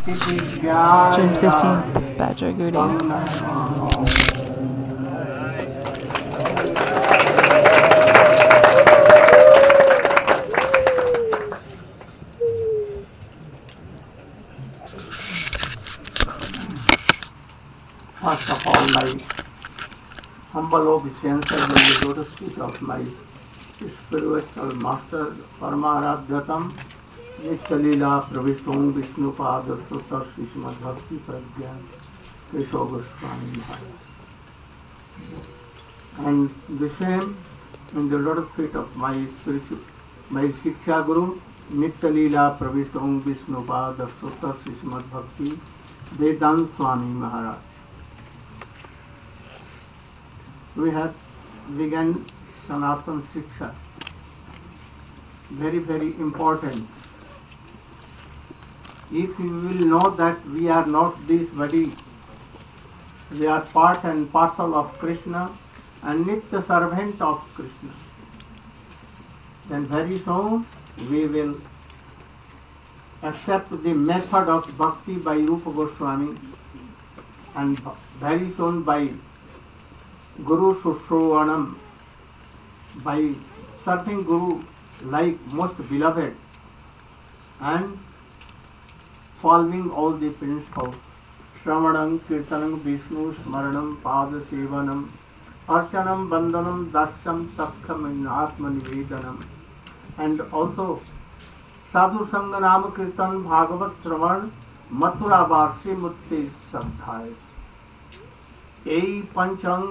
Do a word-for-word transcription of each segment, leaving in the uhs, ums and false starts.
June fifteenth, Badger Gudi. First of all, my humble obeisances in the lotus feet of my spiritual master, Paramaradhyatam, Nitya-lila Pravishom Vishnupada Sutta Srimad Bhakti Pragyan Keshav Goswami Maharaj. And the same in the lotus feet of my spiritual, my Shiksha Guru, Nitya-lila Pravishom Vishnupada Sutta Srimad Bhakti Vedanta Swami Maharaj. We have begun Sanatana Shiksha, very very important. If you will know that we are not this body, we are part and parcel of Krishna and Nitya servant of Krishna, then very soon we will accept the method of bhakti by Rupa Goswami, and very soon by Guru Sushravanam, by serving Guru like most beloved and following all the principles, Shravanam, Kirtanam, Vishnu, Smaranam, Pada Sevanam, Archanam, Bandhanam, Dasyam, Sakham and Atma Nivedanam, and also Sadhu Sangha Nama Kirtan, Bhagavat Shravan, Mathura Varsi Mutti Sadhai. এই পঞ্চাঙ্গ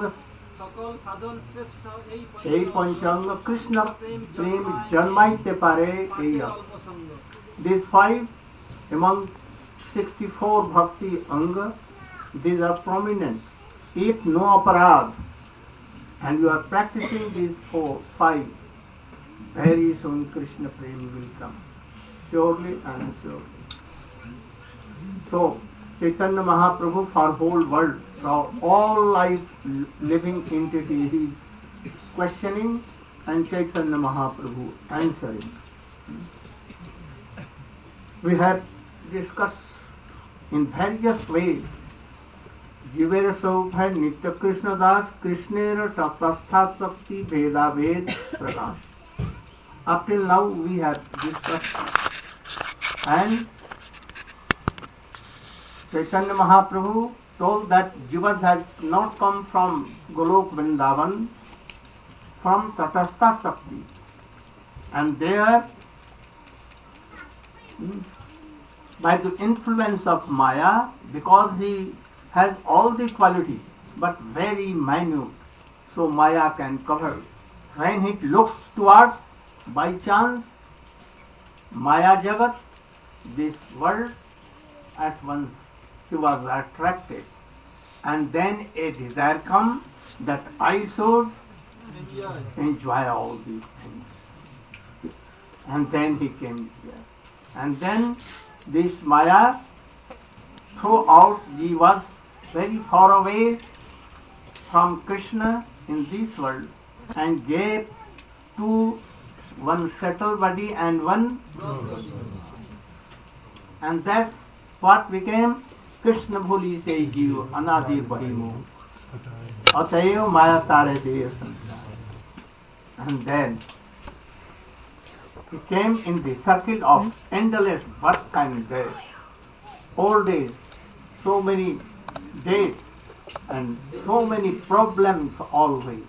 এই পঞ্চাঙ্গ কৃষ্ণ প্রেম জন্মাইতে পারে এই these five among sixty-four bhakti anga, these are prominent. If no aparadh and you are practicing these four five, very soon Krishna prem will come, surely and surely. So Chaitanya Mahaprabhu for whole world, for all life living entity, he is questioning and Chaitanya Mahaprabhu answering. We have discussed in various ways Jivera Saubhai Nitya Krishna Das Krishnera Tatastha Sakti Veda Ved Prakash. Up till now we have discussed, and Chaitanya Mahaprabhu told that Jivas has not come from Golok Vrindavan, from Tatastha Sakti, and there by the influence of Maya, because he has all the qualities but very minute, so Maya can cover. When it looks towards by chance Maya Jagat, this world, at once he was attracted, and then a desire come that I should enjoy all these things, and then he came here, and then this Maya throughout he was very far away from Krishna in this world, and gave two, one subtle body and one, and that's what became Krishna Bhuli se jiv anadi bahimo atayo maya tare de sansar. And then he came in the circle of endless birth and death, old age, so many days and so many problems always.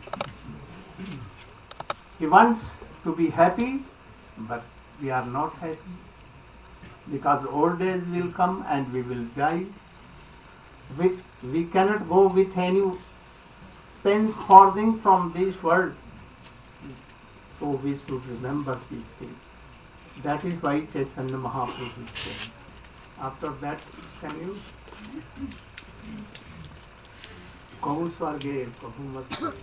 He wants to be happy, but we are not happy, because old age will come and we will die. We, we cannot go with any pence farthing from this world. So we should remember these things. That is why Chaitanya Mahaprabhu said. After that, can you? Kahu swarge, kahu mat.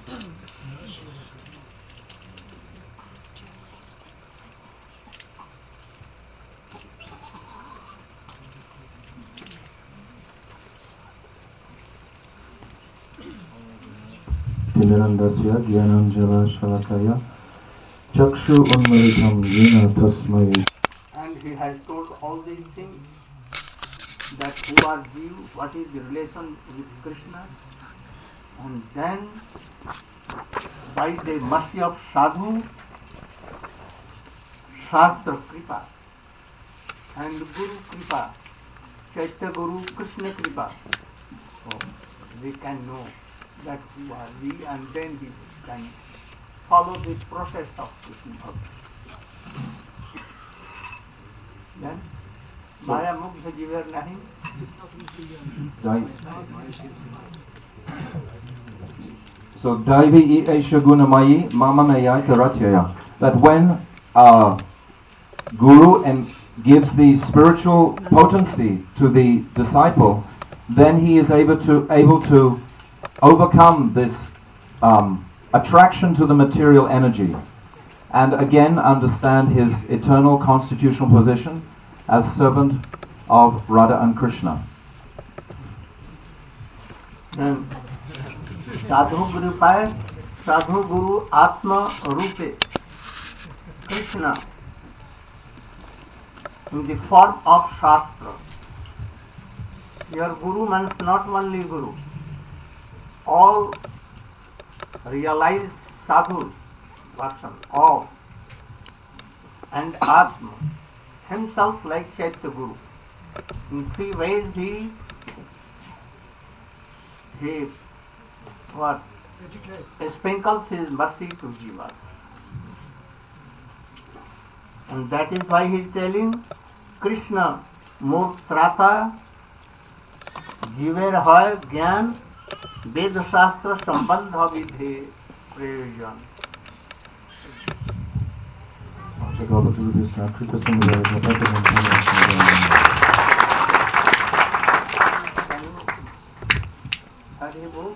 Nirandasya Gyananjala Shalakaya Chakshu Unmalitam Yena Tasmai. And he has told all these things that who are you, what is the relation with Krishna, and then by the mercy of sadhu, Shastra Kripa and Guru Kripa, Chaitya Guru Krishna Kripa, so we can know that who are we, and then we can follow the process of Krishna Bhakti. Then Maya Mugdha Jivar Nahi. So Daivi Esha Gunamayi Mamanaya Karatyaya. That when uh, Guru and gives the spiritual potency to the disciple, then he is able to able to overcome this um, attraction to the material energy, and again understand his eternal constitutional position as servant of Radha and Krishna. And Sadhu Guru Pai, Sadhu Guru Atma Rupe, Krishna in the form of Shastra. Your Guru means not only Guru. All realized sadhus, person, all, and Atma, himself like Chaitya Guru. In three ways he, he what? Sprinkles his mercy to jivas. And that is why he is telling Krishna Murtrata Jiver Hoy Gyan Ved Shastra Sambandha Vidhe Prayojan. Hari Bol.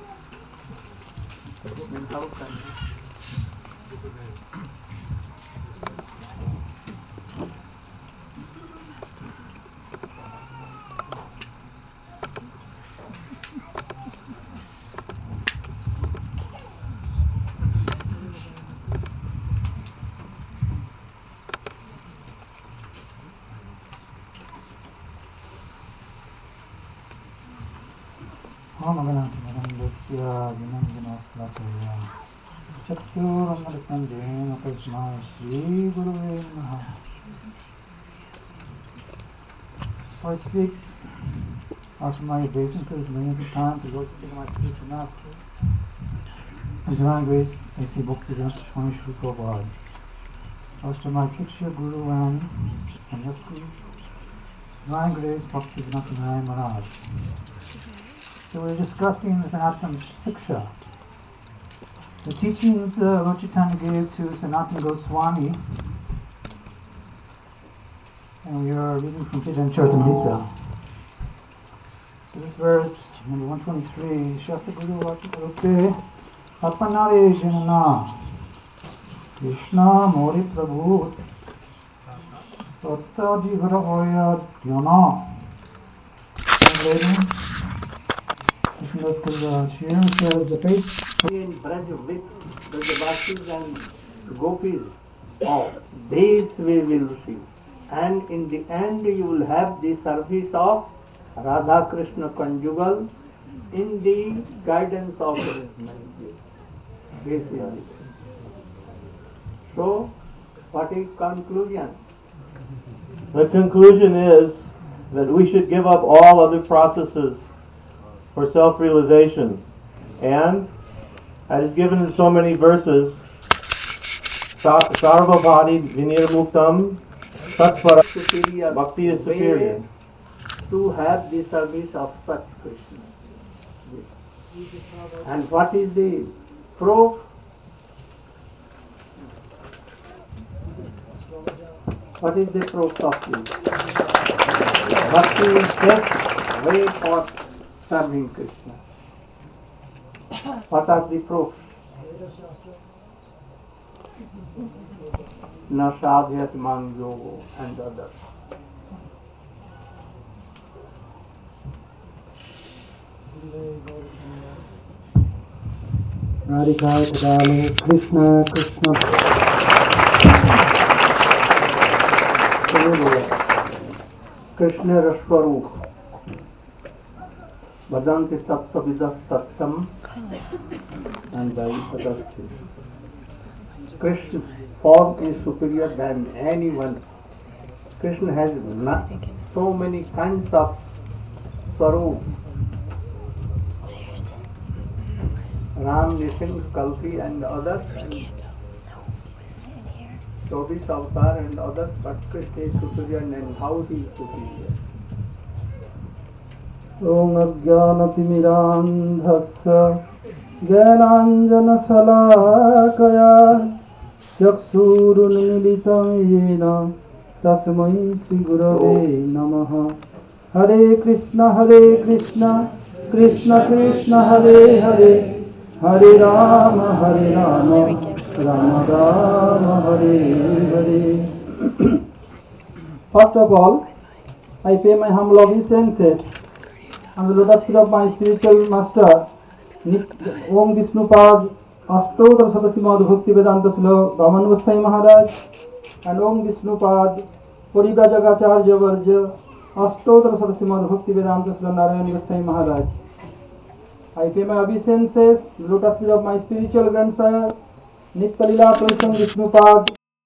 I speak after my obeisances millions of times to Lord Sri my spiritual master. His Divine Grace, A C Bhaktivedanta Swami Sri Prabhupada. After my Shiksha Guru and Sanyas Divine Grace Bhaktivedanta Narayan Maharaj. So we're discussing the Sanatana Shiksha. The teachings uh, Lord Chaitanya gave to Sanatana Goswami, and we are reading from Chaitanya Charitamrita. So this verse, number one twenty-three, Shastra Guru Vachaparupe Apanare Janana Krishna Mori Prabhu Tatta Jivara Hoya Dhyana. Translating, Krishnadas Kalva Shri says the faith In Braj with Brajavasis and Gopis, all these we will receive. And in the end you will have the service of Radha Krishna conjugal in the guidance of arrangement. This is it. So, what is conclusion? The conclusion is that we should give up all other processes for self-realization, and as is given in so many verses, Sarvabhadi Vinir Muktam Satvara Superior Bhakti is superior. To have the service of such Krishna. And what is the proof? What is the proof of this? Bhakti is just way for serving Krishna. What are the proofs? Nasadhyat Man Yogo and others. Radhika Kadale Krishna Krishna Krishna Raswarup. Vadanti Tattvavidas Tattam, and by others. Krishna's form is superior than anyone. Krishna has not so many kinds of sorrow. Ram, Nishin, Kalki and others, and Chobi Avatar and others, but Krishna is superior, and how he is superior. Om Ajnanatimirandhasya Jnananjana Salakaya Chaksurunmilitam Yena Tasmai Sri Gurave Namaha. Hare Krishna, Hare Krishna, Krishna Krishna, Hare Hare, Hare Rama, Hare Rama, Rama Rama, Hare Hare. First of all, I pay my humble obeisances on the lotus feet of my spiritual master, Om Vishnupad, Ashtotar Sadasima Bhakti Vedanta Sula Vaman Goswami Maharaj, and Om Vishnupad, Puribrajagacharya Varja, Ashtotar Sadasima Bhakti Vedanta Sula Narayan Goswami Maharaj. I pay my obeisances, the lotus feet of my spiritual grandsire, Nitya Lila Tulsam Vishnupad,